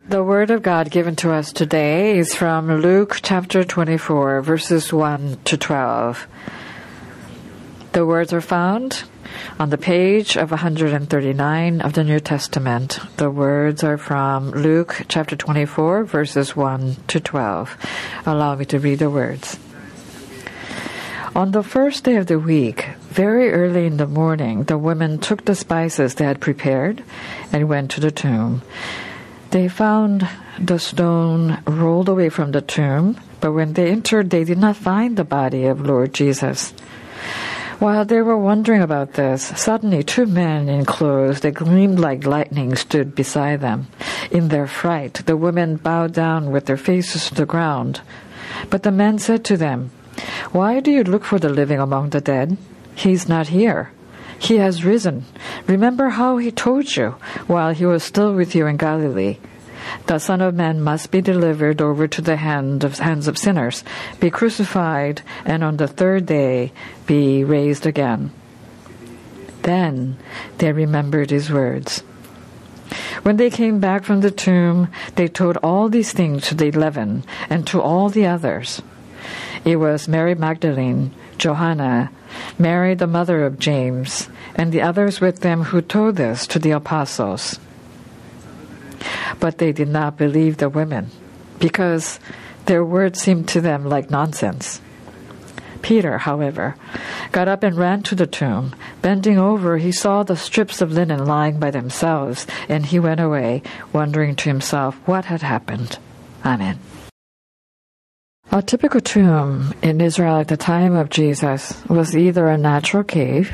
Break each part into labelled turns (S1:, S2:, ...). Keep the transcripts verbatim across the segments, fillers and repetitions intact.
S1: The Word of God given to us today is from Luke chapter twenty-four, verses one to twelve. The words are found on the page of one hundred thirty-nine of the New Testament. The words are from Luke chapter twenty-four, verses one to twelve. Allow me to read the words. On the first day of the week, very early in the morning, the women took the spices they had prepared and went to the tomb. They found the stone rolled away from the tomb, but when they entered, they did not find the body of Lord Jesus. While they were wondering about this, suddenly two men in clothes that gleamed like lightning stood beside them. In their fright, the women bowed down with their faces to the ground. But the men said to them, "Why do you look for the living among the dead? He is not here. He has risen. Remember how he told you while he was still with you in Galilee. The Son of Man must be delivered over to the hand of, hands of sinners, be crucified, and on the third day be raised again." Then they remembered his words. When they came back from the tomb, they told all these things to the eleven and to all the others. It was Mary Magdalene, Johanna, Mary the mother of James, and the others with them who told this to the apostles. But they did not believe the women, because their words seemed to them like nonsense. Peter, however, got up and ran to the tomb. Bending over, he saw the strips of linen lying by themselves, and he went away, wondering to himself what had happened. Amen. A typical tomb in Israel at the time of Jesus was either a natural cave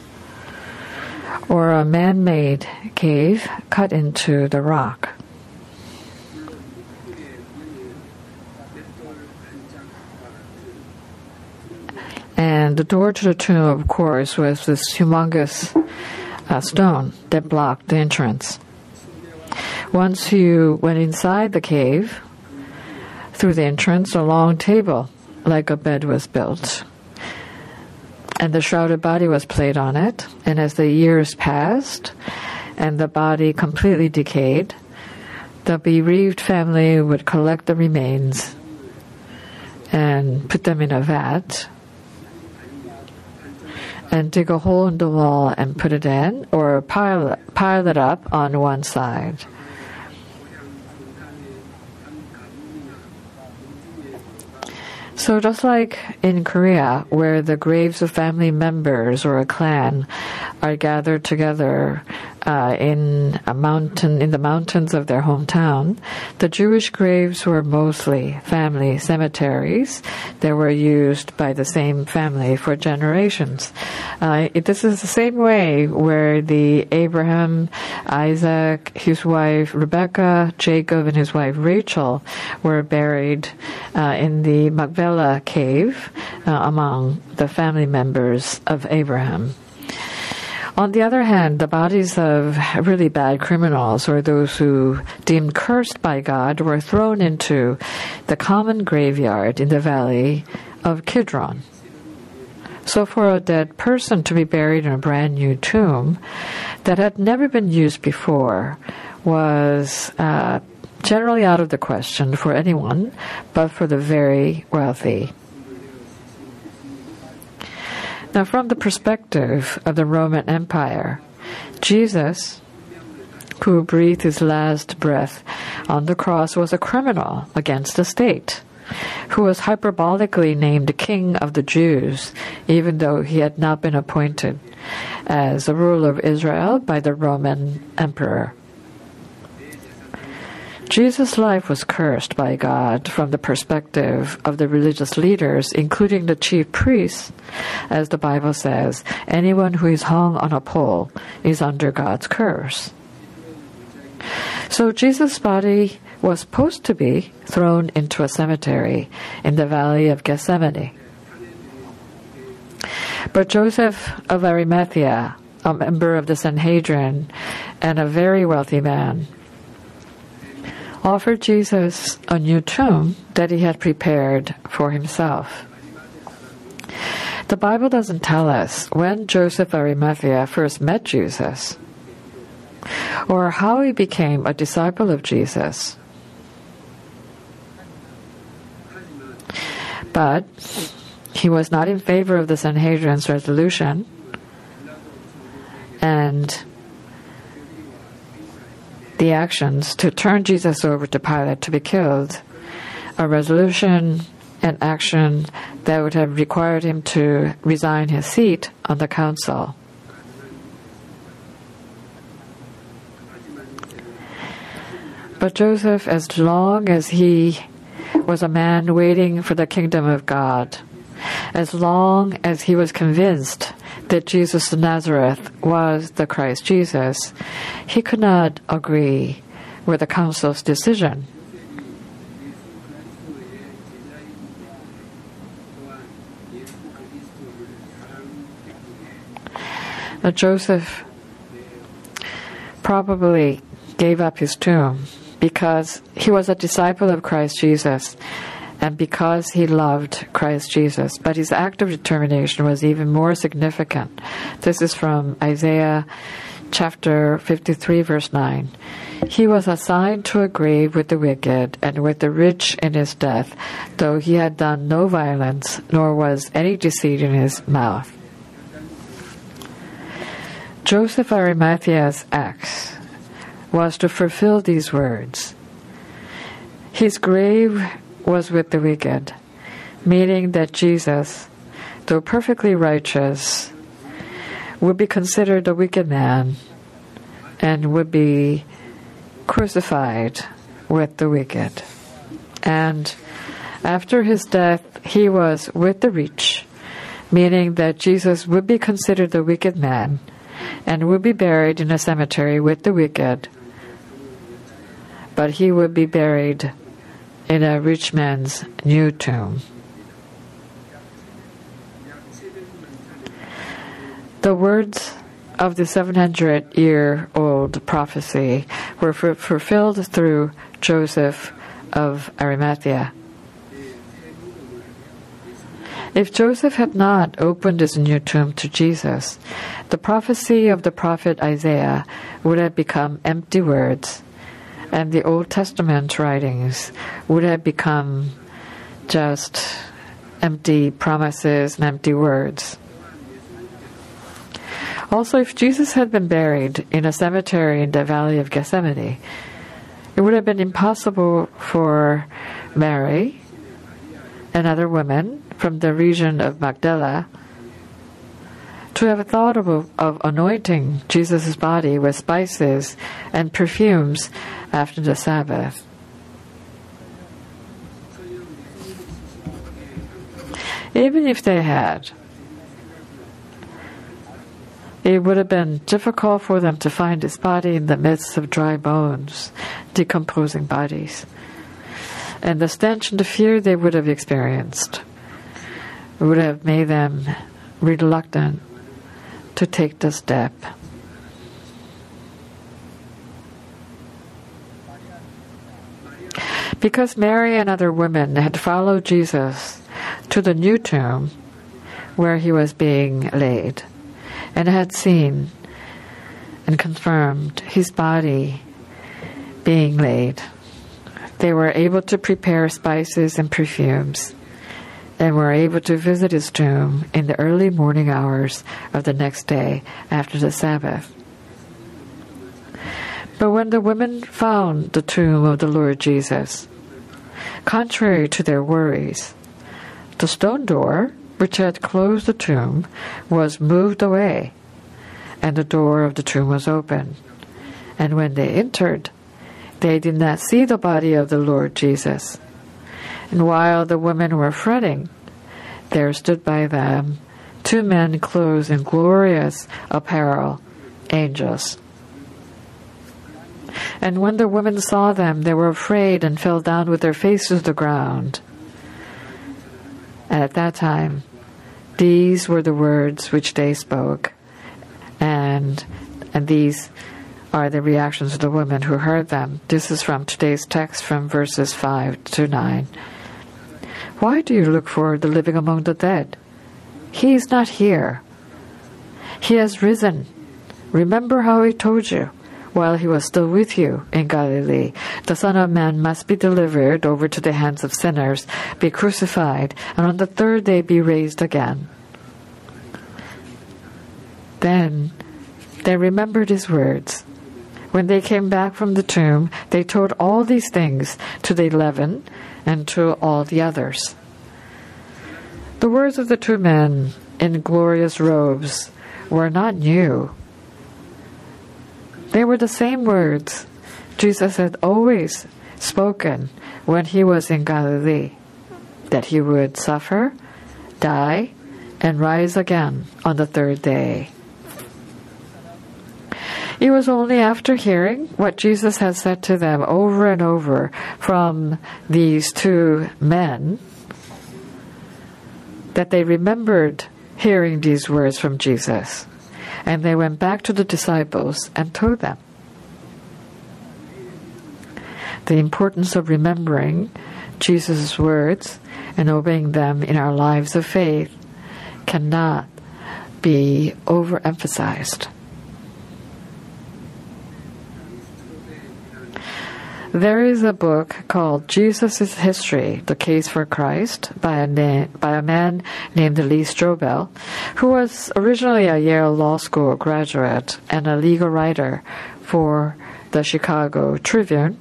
S1: or a man-made cave cut into the rock. And the door to the tomb, of course, was this humongous uh, stone that blocked the entrance. Once you went inside the cave, through the entrance, a long table like a bed was built, and the shrouded body was placed on it. And as the years passed and the body completely decayed, the bereaved family would collect the remains and put them in a vat and dig a hole in the wall and put it in, or pile, pile it up on one side. So just like in Korea, where the graves of family members or a clan are gathered together uh, in a mountain, in the mountains of their hometown, the Jewish graves were mostly family cemeteries that were used by the same family for generations. Uh, it, this is the same way where the Abraham, Isaac, his wife Rebecca, Jacob, and his wife Rachel were buried uh, in the Machpelah cave uh, among the family members of Abraham. On the other hand, the bodies of really bad criminals or those who deemed cursed by God were thrown into the common graveyard in the valley of Kidron. So for a dead person to be buried in a brand new tomb that had never been used before was uh, generally out of the question for anyone but for the very wealthy. Now, from the perspective of the Roman Empire, Jesus, who breathed his last breath on the cross, was a criminal against the state, who was hyperbolically named King of the Jews, even though he had not been appointed as a ruler of Israel by the Roman emperor. Jesus' life was cursed by God from the perspective of the religious leaders, including the chief priests. As the Bible says, anyone who is hung on a pole is under God's curse. So Jesus' body was supposed to be thrown into a cemetery in the valley of Gethsemane. But Joseph of Arimathea, a member of the Sanhedrin and a very wealthy man, offered Jesus a new tomb that he had prepared for himself. The Bible doesn't tell us when Joseph of Arimathea first met Jesus, or how he became a disciple of Jesus, But he was not in favor of the Sanhedrin's resolution, and the actions to turn Jesus over to Pilate to be killed, a resolution and action that would have required him to resign his seat on the council. But Joseph, as long as he was a man waiting for the kingdom of God, as long as he was convinced that Jesus of Nazareth was the Christ Jesus, he could not agree with the council's decision. Now, Joseph probably gave up his tomb because he was a disciple of Christ Jesus and because he loved Christ Jesus. But his act of determination was even more significant. This is from Isaiah chapter fifty-three, verse nine. He was assigned to a grave with the wicked and with the rich in his death, though he had done no violence, nor was any deceit in his mouth. Joseph Arimathea's act was to fulfill these words. His grave was with the wicked, meaning that Jesus, though perfectly righteous, would be considered a wicked man and would be crucified with the wicked. And after his death, he was with the rich, meaning that Jesus would be considered the wicked man and would be buried in a cemetery with the wicked, but he would be buried in a rich man's new tomb. The words of the seven hundred year old prophecy were f- fulfilled through Joseph of Arimathea. If Joseph had not opened his new tomb to Jesus, the prophecy of the prophet Isaiah would have become empty words, and the Old Testament writings would have become just empty promises and empty words. Also, if Jesus had been buried in a cemetery in the Valley of Gethsemane, it would have been impossible for Mary and other women from the region of Magdala to have thought of, of anointing Jesus' body with spices and perfumes after the Sabbath. Even if they had, it would have been difficult for them to find his body in the midst of dry bones, decomposing bodies. And the stench and the fear they would have experienced would have made them reluctant to take the step. Because Mary and other women had followed Jesus to the new tomb where he was being laid, and had seen and confirmed his body being laid, they were able to prepare spices and perfumes, and were able to visit his tomb in the early morning hours of the next day after the Sabbath. But when the women found the tomb of the Lord Jesus, contrary to their worries, the stone door, which had closed the tomb, was moved away, and the door of the tomb was open. And when they entered, they did not see the body of the Lord Jesus. And while the women were fretting, there stood by them two men clothed in glorious apparel, angels. And when the women saw them, they were afraid and fell down with their faces to the ground. And at that time, these were the words which they spoke, and and these are the reactions of the women who heard them. This is from today's text from verses five to nine. Why do you look for the living among the dead? He is not here. He has risen. Remember how he told you, while he was still with you in Galilee. The Son of Man must be delivered over to the hands of sinners, be crucified, and on the third day be raised again. Then they remembered his words. When they came back from the tomb, they told all these things to the eleven and to all the others. The words of the two men in glorious robes were not new. They were the same words Jesus had always spoken when he was in Galilee, that he would suffer, die, and rise again on the third day. It was only after hearing what Jesus had said to them over and over from these two men that they remembered hearing these words from Jesus. And they went back to the disciples and told them. The importance of remembering Jesus' words and obeying them in our lives of faith cannot be overemphasized. There is a book called Jesus' History, The Case for Christ, by a, na- by a man named Lee Strobel, who was originally a Yale Law School graduate and a legal writer for the Chicago Tribune,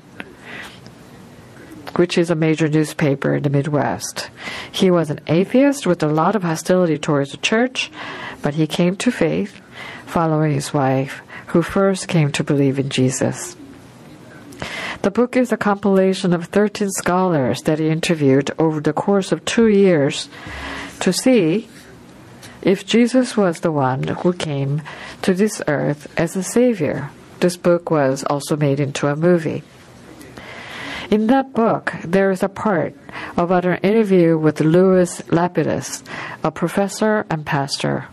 S1: which is a major newspaper in the Midwest. He was an atheist with a lot of hostility towards the church, but he came to faith following his wife, who first came to believe in Jesus. The book is a compilation of thirteen scholars that he interviewed over the course of two years to see if Jesus was the one who came to this earth as a savior. This book was also made into a movie. In that book, there is a part about an interview with Louis Lapidus, a professor and pastor,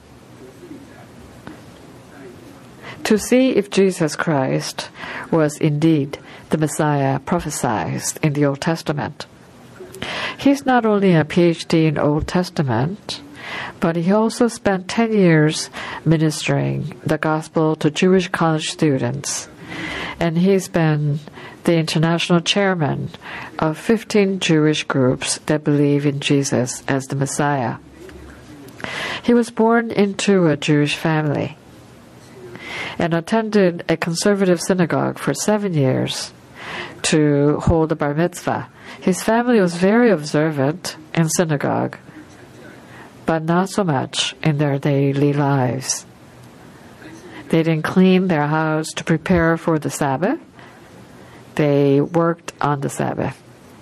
S1: to see if Jesus Christ was indeed the Messiah prophesied in the Old Testament. He's not only a P H D in Old Testament, but he also spent ten years ministering the gospel to Jewish college students, and he's been the international chairman of fifteen Jewish groups that believe in Jesus as the Messiah. He was born into a Jewish family and attended a conservative synagogue for seven years to hold a bar mitzvah. His family was very observant in synagogue, but not so much in their daily lives. They didn't clean their house to prepare for the Sabbath. They worked on the Sabbath.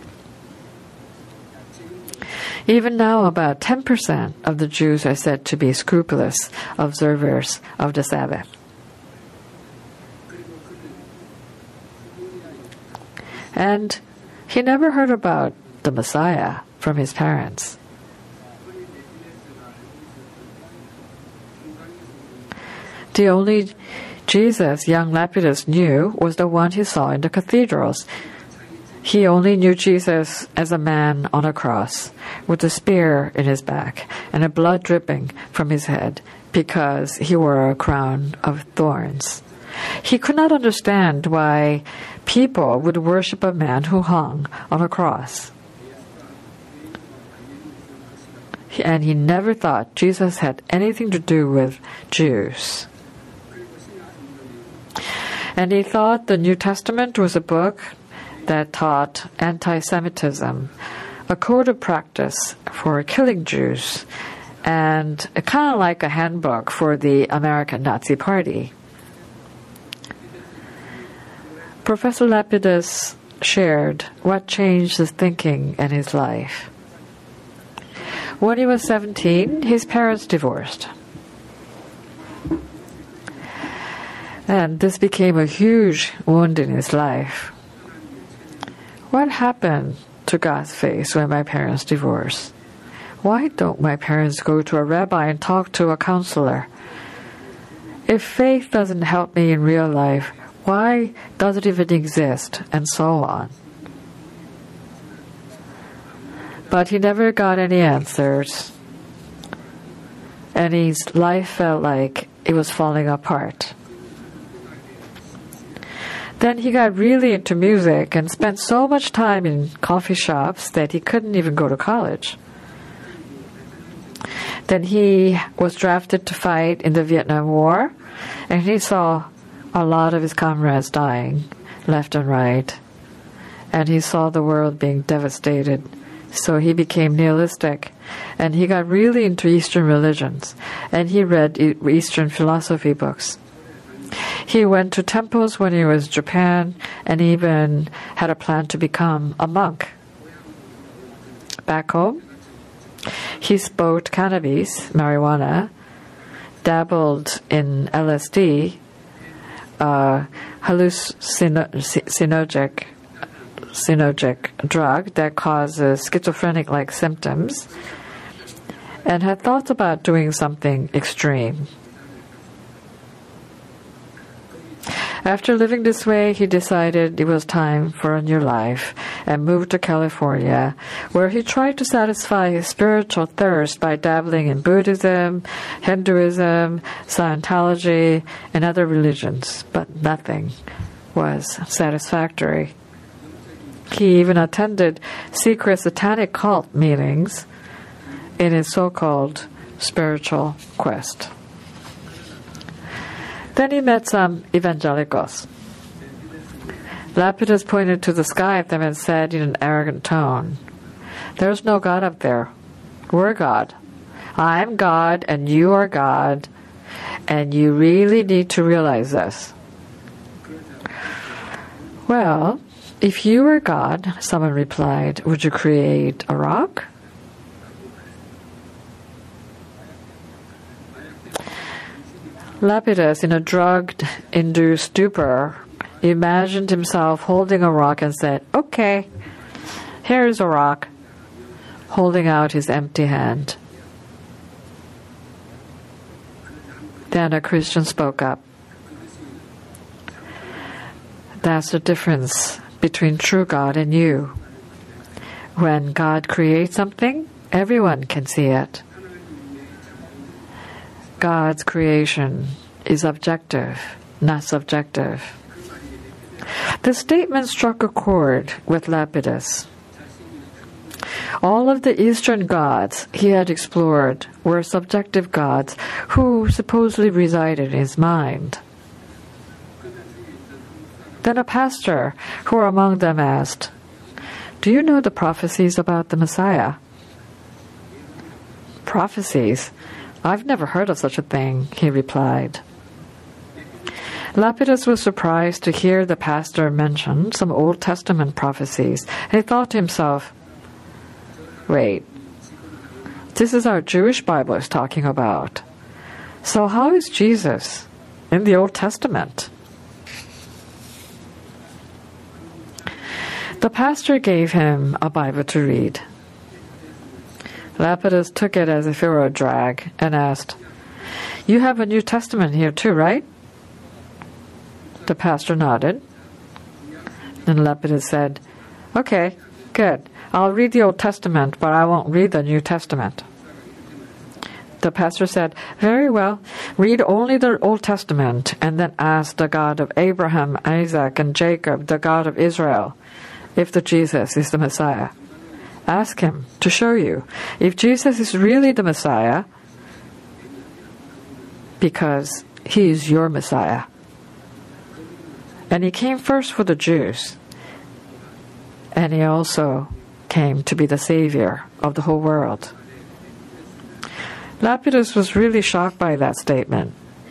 S1: Even now, about ten percent of the Jews are said to be scrupulous observers of the Sabbath. And he never heard about the Messiah from his parents. The only Jesus young Lapidus knew was the one he saw in the cathedrals. He only knew Jesus as a man on a cross with a spear in his back and a blood dripping from his head because he wore a crown of thorns. He could not understand why people would worship a man who hung on a cross. And he never thought Jesus had anything to do with Jews. And he thought the New Testament was a book that taught anti-Semitism, a code of practice for killing Jews, and kind of like a handbook for the American Nazi Party. Professor Lapidus shared what changed his thinking and his life. When he was seventeen, his parents divorced. And this became a huge wound in his life. What happened to God's face when my parents divorced? Why don't my parents go to a rabbi and talk to a counselor? If faith doesn't help me in real life, why does it even exist? And so on. But he never got any answers. And his life felt like it was falling apart. Then he got really into music and spent so much time in coffee shops that he couldn't even go to college. Then he was drafted to fight in the Vietnam War, and he saw a lot of his comrades dying left and right, and he saw the world being devastated. So he became nihilistic, and he got really into Eastern religions, and he read Eastern philosophy books. He went to temples when he was in Japan, and even had a plan to become a monk. Back home, he smoked cannabis, marijuana, dabbled in L S D, uh, hallucinogenic synergic drug that causes schizophrenic-like symptoms, and had thought about doing something extreme. After living this way, he decided it was time for a new life and moved to California, where he tried to satisfy his spiritual thirst by dabbling in Buddhism, Hinduism, Scientology, and other religions, but nothing was satisfactory. He even attended secret satanic cult meetings in his so-called spiritual quest. Then he met some evangelicals. Lapidus pointed to the sky at them and said in an arrogant tone, "There's no God up there. We're God. I'm God and you are God, and you really need to realize this." "Well, if you were God," someone replied, "would you create a rock?" Lapidus, in a drug-induced stupor, imagined himself holding a rock and said, "Okay, here's a rock," holding out his empty hand. Then a Christian spoke up. "That's the difference between true God and you. When God creates something, everyone can see it. God's creation is objective, not subjective." The statement struck a chord with Lapidus. All of the Eastern gods he had explored were subjective gods who supposedly resided in his mind. Then a pastor who were among them asked, "Do you know the prophecies about the Messiah?" "Prophecies? I've never heard of such a thing," he replied. Lapidus was surprised to hear the pastor mention some Old Testament prophecies, and he thought to himself, "Wait, this is our Jewish Bible is talking about. So how is Jesus in the Old Testament?" The pastor gave him a Bible to read. Lapidus took it as if it were a drag and asked, "You have a New Testament here too, right?" The pastor nodded. And Lapidus said, "Okay, good. I'll read the Old Testament, but I won't read the New Testament." The pastor said, "Very well. Read only the Old Testament and then ask the God of Abraham, Isaac, and Jacob, the God of Israel, if the Jesus is the Messiah. Ask him to show you if Jesus is really the Messiah, because he is your Messiah. And he came first for the Jews, and he also came to be the Savior of the whole world." Lapidus was really shocked by that statement.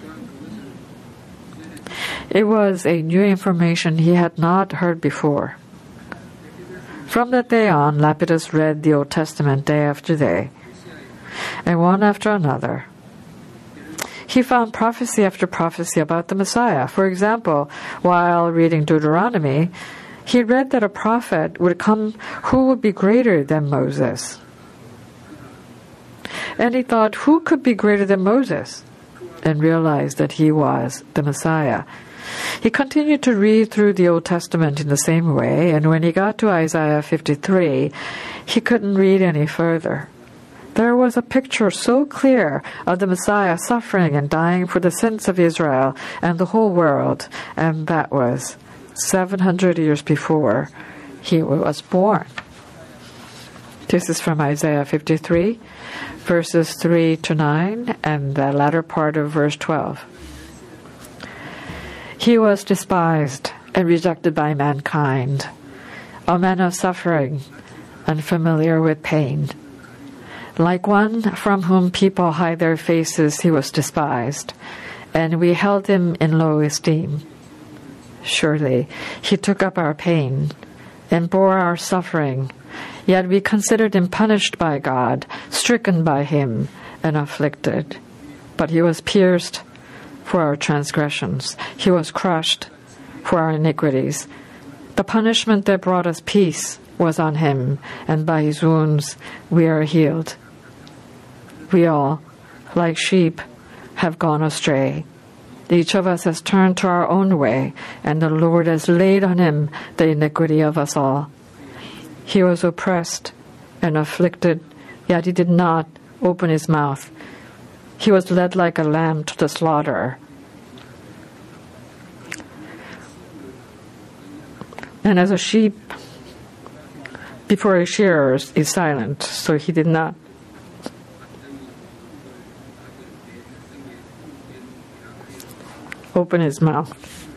S1: It was a new information he had not heard before. From that day on, Lapidus read the Old Testament day after day, and one after another. He found prophecy after prophecy about the Messiah. For example, while reading Deuteronomy, he read that a prophet would come who would be greater than Moses. And he thought, who could be greater than Moses? And realized that he was the Messiah. He continued to read through the Old Testament in the same way, and when he got to Isaiah fifty-three, he couldn't read any further. There was a picture so clear of the Messiah suffering and dying for the sins of Israel and the whole world, and that was seven hundred years before he was born. This is from Isaiah fifty-three, verses three to nine, and the latter part of verse twelve. He was despised and rejected by mankind, a man of suffering, unfamiliar with pain. Like one from whom people hide their faces, he was despised, and we held him in low esteem. Surely he took up our pain and bore our suffering, yet we considered him punished by God, stricken by him, and afflicted. But he was pierced for our transgressions. He was crushed for our iniquities. The punishment that brought us peace was on him, and by his wounds we are healed. We all, like sheep, have gone astray. Each of us has turned to our own way, and the Lord has laid on him the iniquity of us all. He was oppressed and afflicted, yet he did not open his mouth. He was led like a lamb to the slaughter. And as a sheep before his shearers is silent, so he did not open his mouth.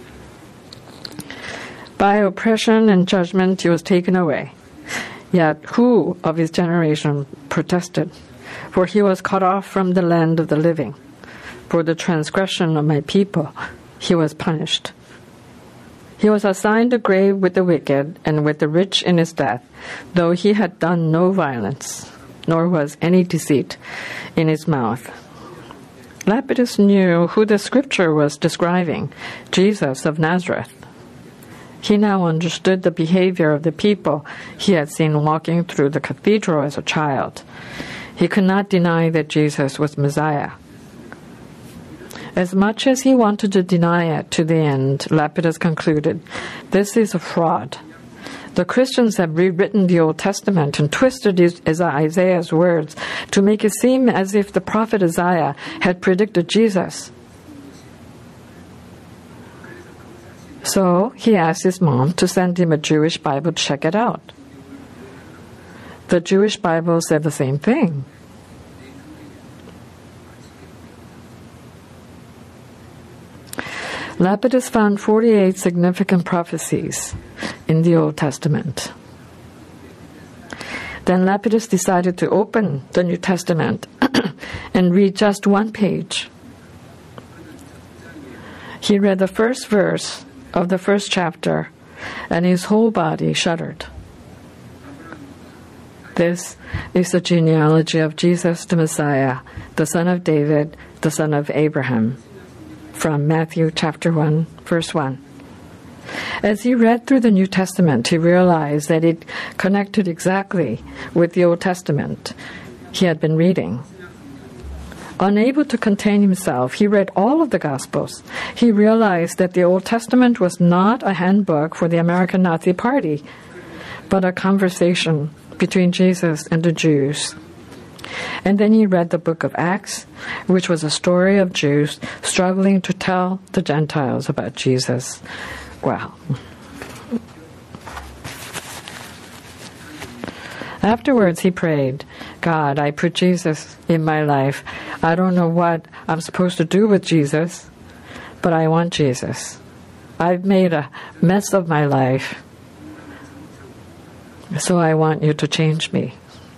S1: By oppression and judgment he was taken away. Yet who of his generation protested? For he was cut off from the land of the living. For the transgression of my people he was punished. He was assigned a grave with the wicked and with the rich in his death, though he had done no violence, nor was any deceit in his mouth. Lapidus knew who the scripture was describing, Jesus of Nazareth. He now understood the behavior of the people he had seen walking through the cathedral as a child. He could not deny that Jesus was Messiah. As much as he wanted to deny it to the end, Lapidus concluded, this is a fraud. The Christians have rewritten the Old Testament and twisted Isaiah's words to make it seem as if the prophet Isaiah had predicted Jesus. So he asked his mom to send him a Jewish Bible to check it out. The Jewish Bible said the same thing. Lapidus found forty-eight significant prophecies in the Old Testament. Then Lapidus decided to open the New Testament and read just one page. He read the first verse of the first chapter, and his whole body shuddered. This is the genealogy of Jesus the Messiah, the son of David, the son of Abraham, from Matthew chapter one, verse one. As he read through the New Testament, he realized that it connected exactly with the Old Testament he had been reading. Unable to contain himself, he read all of the Gospels. He realized that the Old Testament was not a handbook for the American Nazi Party, but a conversation between Jesus and the Jews. And then he read the book of Acts, which was a story of Jews struggling to tell the Gentiles about Jesus. Wow. Afterwards, he prayed, God, I put Jesus in my life. I don't know what I'm supposed to do with Jesus, but I want Jesus. I've made a mess of my life, so I want you to change me.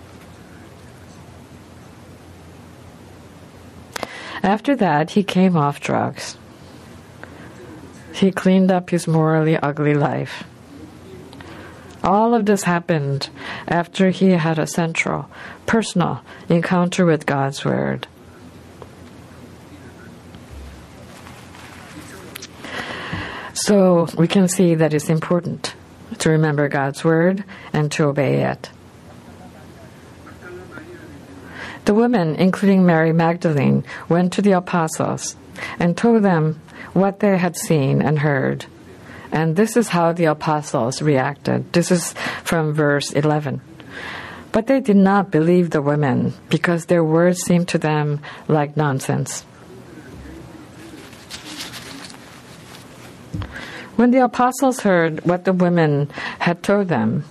S1: After that, he came off drugs. He cleaned up his morally ugly life. All of this happened after he had a central, personal encounter with God's Word. So we can see that it's important to remember God's Word and to obey it. The women, including Mary Magdalene, went to the apostles and told them what they had seen and heard. And this is how the apostles reacted. This is from verse eleven. But they did not believe the women because their words seemed to them like nonsense. When the apostles heard what the women had told them,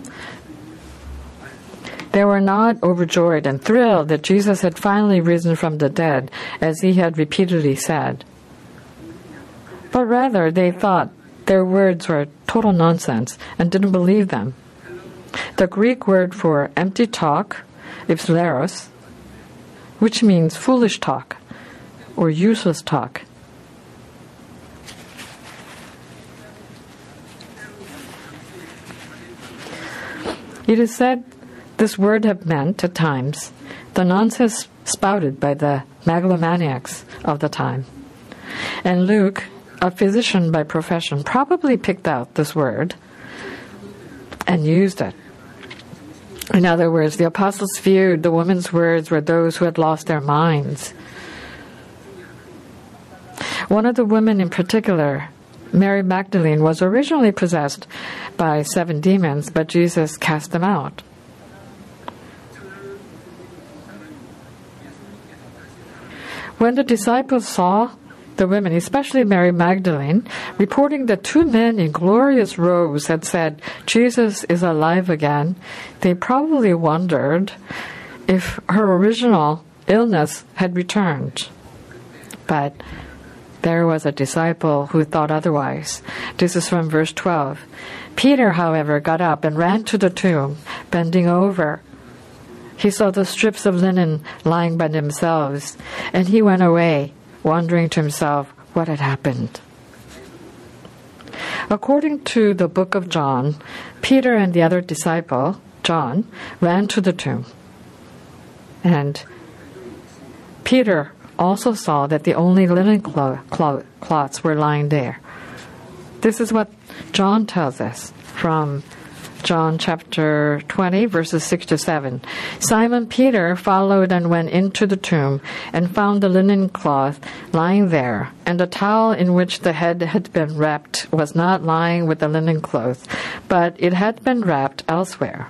S1: they were not overjoyed and thrilled that Jesus had finally risen from the dead, as he had repeatedly said. But rather, they thought their words were total nonsense and didn't believe them. The Greek word for empty talk is leros, which means foolish talk or useless talk. It is said this word had meant, at times, the nonsense spouted by the megalomaniacs of the time. And Luke, a physician by profession, probably picked out this word and used it. In other words, the apostles feared the women's words were those who had lost their minds. One of the women in particular, Mary Magdalene, was originally possessed by seven demons, but Jesus cast them out. When the disciples saw the women, especially Mary Magdalene, reporting that two men in glorious robes had said, Jesus is alive again, they probably wondered if her original illness had returned. But there was a disciple who thought otherwise. This is from verse twelve. Peter, however, got up and ran to the tomb, bending over. He saw the strips of linen lying by themselves, and he went away, wondering to himself what had happened. According to the book of John, Peter and the other disciple, John, ran to the tomb. And Peter also saw that the only linen clo- clo- cloths were lying there. This is what John tells us from John chapter twenty, verses six to seven. Simon Peter followed and went into the tomb and found the linen cloth lying there, and the towel in which the head had been wrapped was not lying with the linen cloth, but it had been wrapped elsewhere.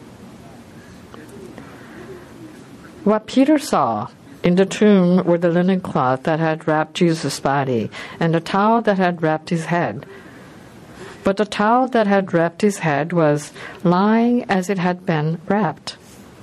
S1: What Peter saw in the tomb were the linen cloth that had wrapped Jesus' body and the towel that had wrapped his head. But the towel that had wrapped his head was lying as it had been wrapped.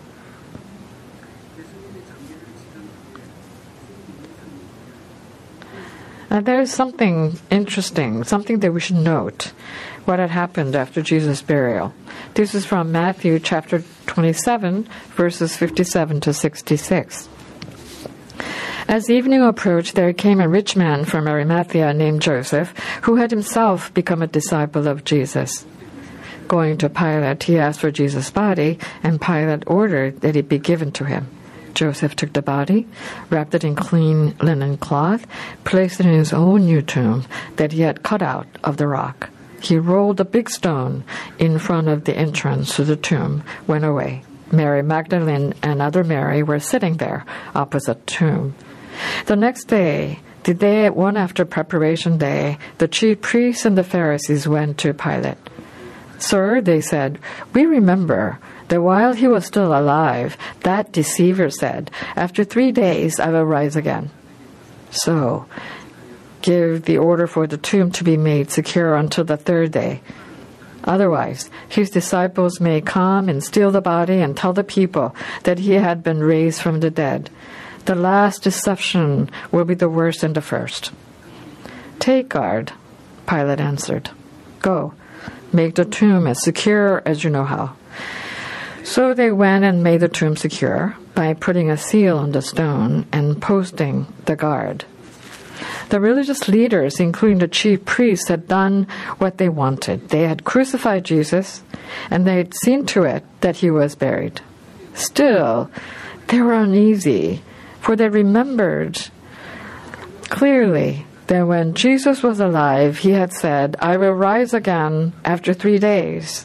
S1: Now there is something interesting, something that we should note, what had happened after Jesus' burial. This is from Matthew chapter twenty-seven, verses fifty-seven to sixty-six. As evening approached, there came a rich man from Arimathea named Joseph, who had himself become a disciple of Jesus. Going to Pilate, he asked for Jesus' body, and Pilate ordered that it be given to him. Joseph took the body, wrapped it in clean linen cloth, placed it in his own new tomb that he had cut out of the rock. He rolled a big stone in front of the entrance to the tomb, went away. Mary Magdalene and other Mary were sitting there opposite the tomb. The next day, the day one after preparation day, the chief priests and the Pharisees went to Pilate. Sir, they said, we remember that while he was still alive, that deceiver said, after three days I will rise again. So, give the order for the tomb to be made secure until the third day. Otherwise, his disciples may come and steal the body and tell the people that he had been raised from the dead. The last deception will be the worst than the first. Take guard, Pilate answered. Go, make the tomb as secure as you know how. So they went and made the tomb secure by putting a seal on the stone and posting the guard. The religious leaders, including the chief priests, had done what they wanted. They had crucified Jesus, and they had seen to it that he was buried. Still, they were uneasy, for they remembered clearly that when Jesus was alive, he had said, I will rise again after three days.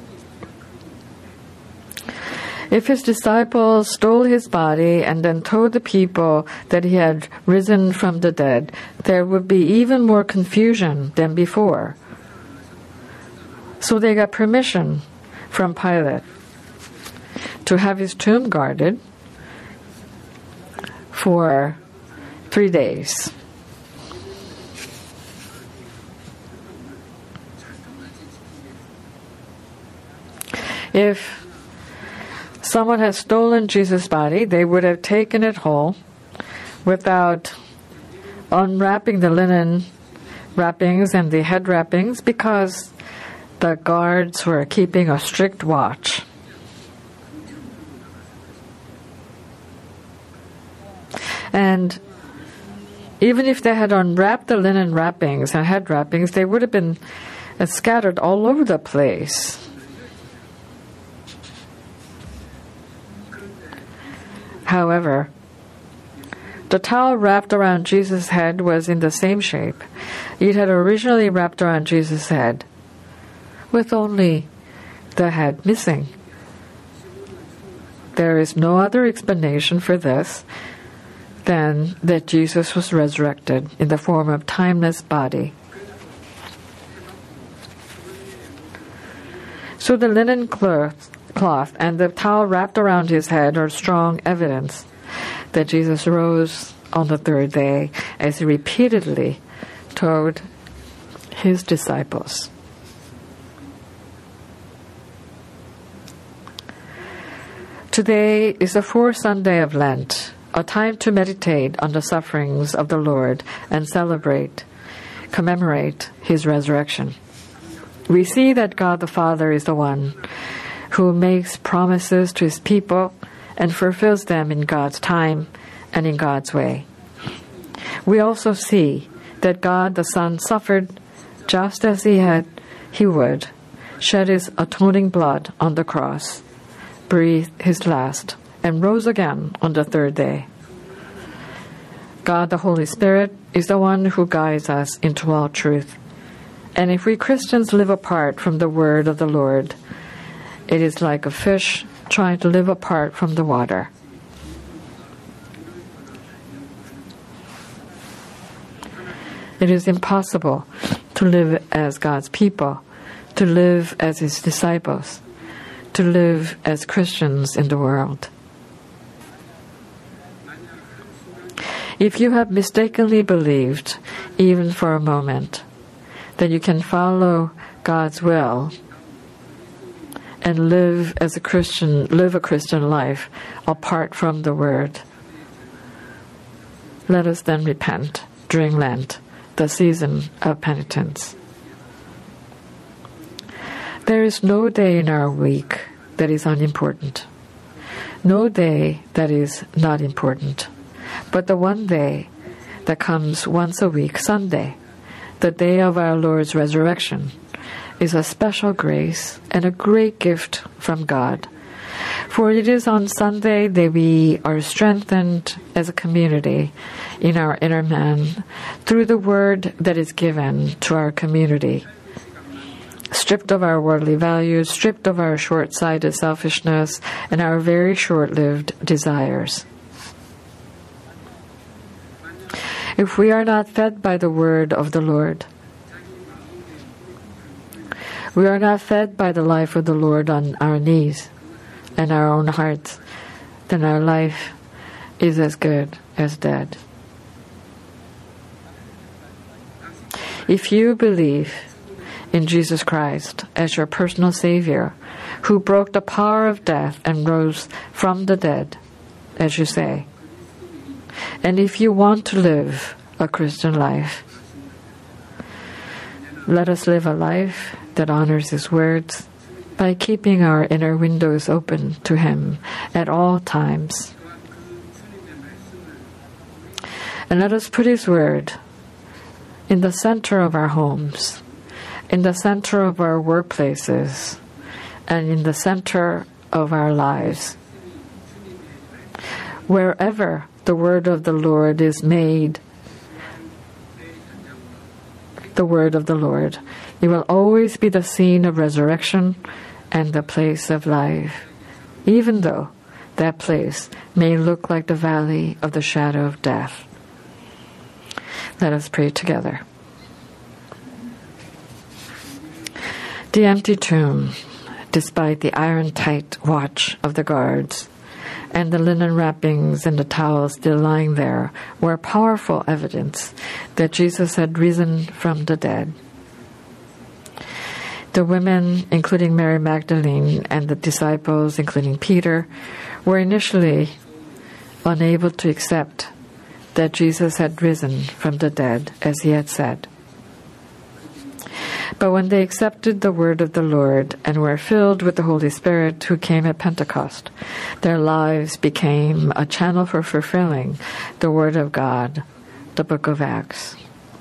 S1: If his disciples stole his body and then told the people that he had risen from the dead, there would be even more confusion than before. So they got permission from Pilate to have his tomb guarded for three days. If someone had stolen Jesus' body, they would have taken it whole without unwrapping the linen wrappings and the head wrappings, because the guards were keeping a strict watch. And even if they had unwrapped the linen wrappings and head wrappings, they would have been scattered all over the place. However, the towel wrapped around Jesus' head was in the same shape. It had originally wrapped around Jesus' head, with only the head missing. There is no other explanation for this than that Jesus was resurrected in the form of timeless body. So the linen cloth, cloth and the towel wrapped around his head are strong evidence that Jesus rose on the third day, as he repeatedly told his disciples. Today is the fourth Sunday of Lent, a time to meditate on the sufferings of the Lord and celebrate, commemorate his resurrection. We see that God the Father is the one who makes promises to his people and fulfills them in God's time and in God's way. We also see that God the Son suffered just as he had he would, shed his atoning blood on the cross, breathed his last, and rose again on the third day. God the Holy Spirit is the one who guides us into all truth. And if we Christians live apart from the word of the Lord, it is like a fish trying to live apart from the water. It is impossible to live as God's people, to live as his disciples, to live as Christians in the world. If you have mistakenly believed, even for a moment, that you can follow God's will and live as a Christian, live a Christian life apart from the Word, let us then repent during Lent, the season of penitence. There is no day in our week that is unimportant, no day that is not important, but the one day that comes once a week, Sunday, the day of our Lord's resurrection, is a special grace and a great gift from God. For it is on Sunday that we are strengthened as a community in our inner man through the word that is given to our community. Stripped of our worldly values, stripped of our short-sighted selfishness and our very short-lived desires. If we are not fed by the word of the Lord, we are not fed by the life of the Lord on our knees and our own hearts, then our life is as good as dead. If you believe in Jesus Christ as your personal Savior, who broke the power of death and rose from the dead, as you say, and if you want to live a Christian life, let us live a life that honors His words by keeping our inner windows open to Him at all times. And let us put His word in the center of our homes, in the center of our workplaces, and in the center of our lives. Wherever the word of the Lord is made the word of the Lord, it will always be the scene of resurrection and the place of life, even though that place may look like the valley of the shadow of death. Let us pray together. The empty tomb, despite the iron-tight watch of the guards, and the linen wrappings and the towels still lying there, were powerful evidence that Jesus had risen from the dead. The women, including Mary Magdalene, and the disciples, including Peter, were initially unable to accept that Jesus had risen from the dead, as he had said. But when they accepted the word of the Lord and were filled with the Holy Spirit who came at Pentecost, their lives became a channel for fulfilling the word of God, the book of Acts.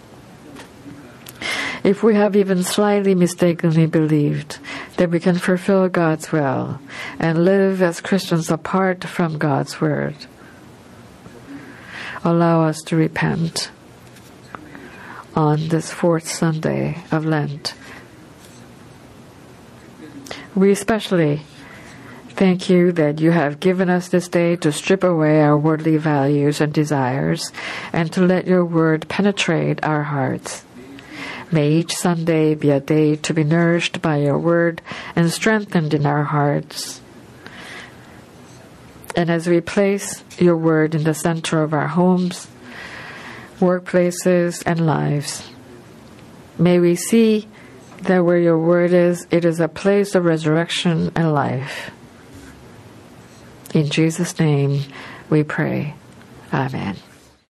S1: If we have even slightly mistakenly believed that we can fulfill God's will and live as Christians apart from God's word, allow us to repent on this fourth Sunday of Lent. We especially thank you that you have given us this day to strip away our worldly values and desires and to let your word penetrate our hearts. May each Sunday be a day to be nourished by your word and strengthened in our hearts. And as we place your word in the center of our homes, workplaces, and lives, may we see that where your word is, it is a place of resurrection and life. In Jesus' name we pray. Amen.